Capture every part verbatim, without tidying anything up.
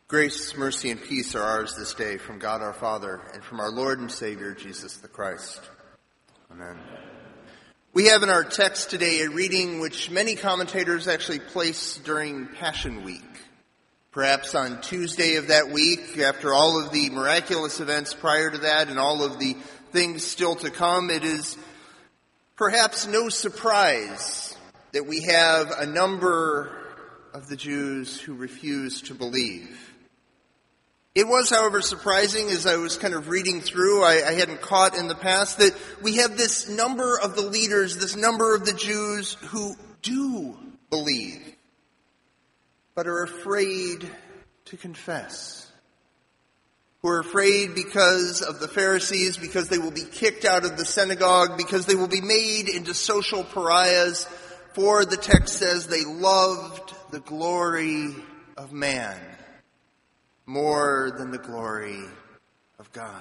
Grace, mercy, and peace are ours this day from God our Father and from our Lord and Savior, Jesus the Christ. Amen. We have in our text today a reading which many commentators actually place during Passion Week. Perhaps on Tuesday of that week, after all of the miraculous events prior to that and all of the things still to come, it is perhaps no surprise that we have a number of the Jews who refuse to believe. It was, however, surprising as I was kind of reading through, I, I hadn't caught in the past, that we have this number of the leaders, this number of the Jews who do believe, but are afraid to confess. Who are afraid because of the Pharisees, because they will be kicked out of the synagogue, because they will be made into social pariahs, for the text says they loved the glory of man more than the glory of God.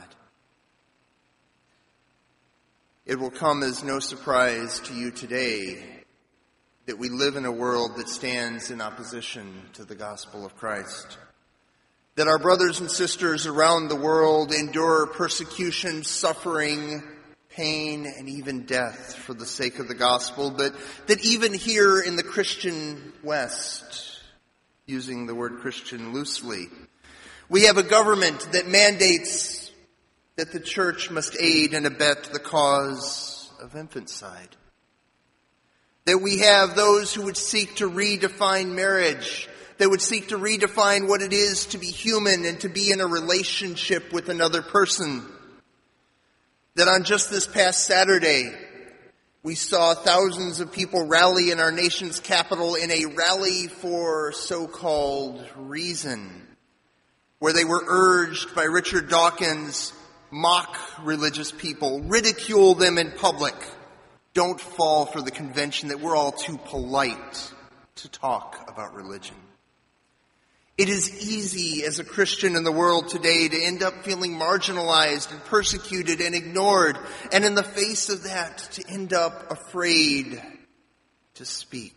It will come as no surprise to you today that we live in a world that stands in opposition to the gospel of Christ. That our brothers and sisters around the world endure persecution, suffering, pain, and even death for the sake of the gospel, but that even here in the Christian West, using the word Christian loosely, we have a government that mandates that the church must aid and abet the cause of infanticide. That we have those who would seek to redefine marriage, that would seek to redefine what it is to be human and to be in a relationship with another person. That on just this past Saturday, we saw thousands of people rally in our nation's capital in a rally for so-called reason, where they were urged by Richard Dawkins, mock religious people, ridicule them in public. Don't fall for the convention that we're all too polite to talk about religion. It is easy as a Christian in the world today to end up feeling marginalized and persecuted and ignored, and in the face of that, to end up afraid to speak.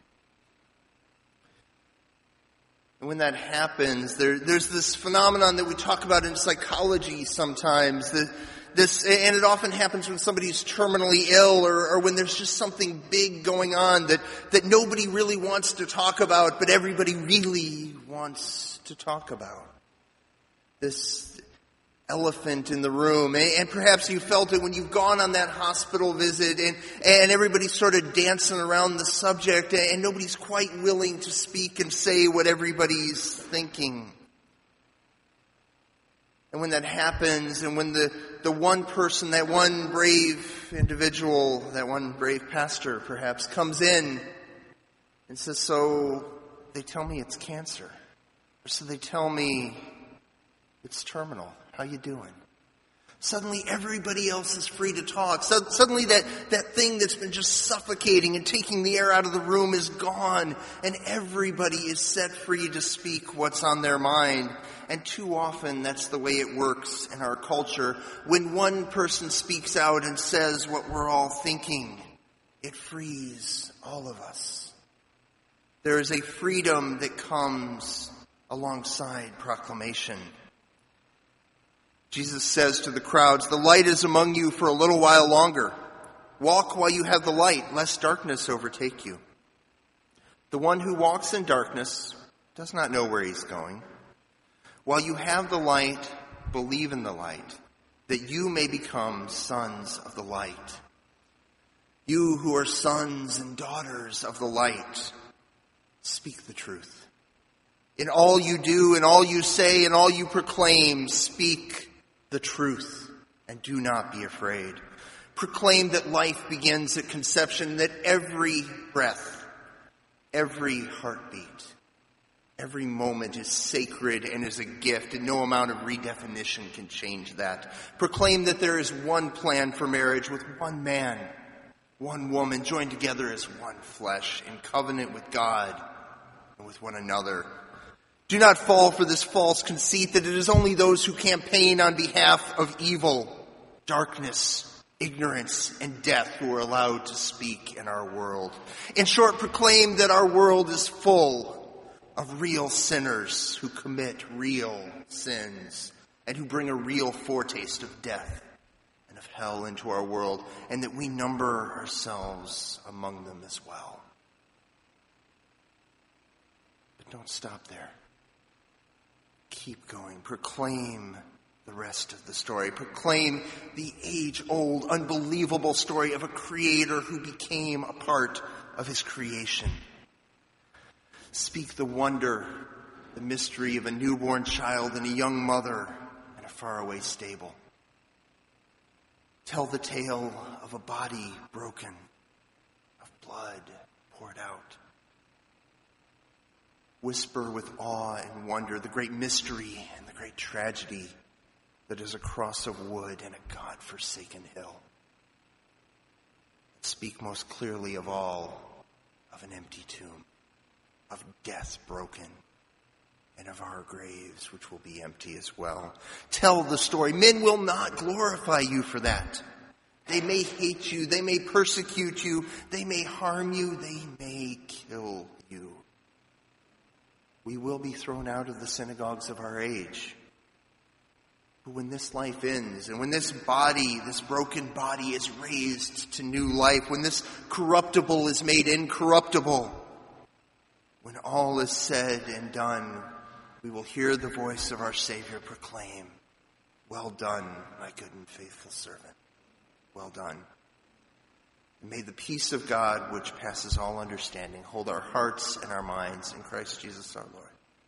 And when that happens, there, there's this phenomenon that we talk about in psychology sometimes, that this, and it often happens when somebody's terminally ill or, or when there's just something big going on that, that nobody really wants to talk about, but everybody really wants to talk about. This elephant in the room. And perhaps you felt it when you've gone on that hospital visit and, and everybody's sort of dancing around the subject and nobody's quite willing to speak and say what everybody's thinking. And when that happens, and when the, the one person, that one brave individual, that one brave pastor perhaps comes in and says, so they tell me it's cancer. Or so they tell me it's terminal. How you doing? Suddenly everybody else is free to talk. So, suddenly that, that thing that's been just suffocating and taking the air out of the room is gone. And everybody is set free to speak what's on their mind. And too often that's the way it works in our culture. When one person speaks out and says what we're all thinking, it frees all of us. There is a freedom that comes alongside proclamation. Jesus says to the crowds, the light is among you for a little while longer. Walk while you have the light, lest darkness overtake you. The one who walks in darkness does not know where he's going. While you have the light, believe in the light, that you may become sons of the light. You who are sons and daughters of the light, speak the truth. In all you do, in all you say, in all you proclaim, speak the truth, and do not be afraid. Proclaim that life begins at conception, that every breath, every heartbeat, every moment is sacred and is a gift, and no amount of redefinition can change that. Proclaim that there is one plan for marriage with one man, one woman, joined together as one flesh, in covenant with God and with one another. Do not fall for this false conceit that it is only those who campaign on behalf of evil, darkness, ignorance, and death who are allowed to speak in our world. In short, proclaim that our world is full of real sinners who commit real sins and who bring a real foretaste of death and of hell into our world, and that we number ourselves among them as well. But don't stop there. Keep going. Proclaim the rest of the story. Proclaim the age-old, unbelievable story of a creator who became a part of his creation. Speak the wonder, the mystery of a newborn child and a young mother in a faraway stable. Tell the tale of a body broken, of blood poured out. Whisper with awe and wonder the great mystery and the great tragedy that is a cross of wood and a God-forsaken hill. Speak most clearly of all of an empty tomb, of death broken, and of our graves, which will be empty as well. Tell the story. Men will not glorify you for that. They may hate you. They may persecute you. They may harm you. They may kill you. We will be thrown out of the synagogues of our age. But when this life ends, and when this body, this broken body is raised to new life, when this corruptible is made incorruptible, when all is said and done, we will hear the voice of our Savior proclaim, "Well done, my good and faithful servant. Well done." And may the peace of God, which passes all understanding, hold our hearts and our minds in Christ Jesus our Lord.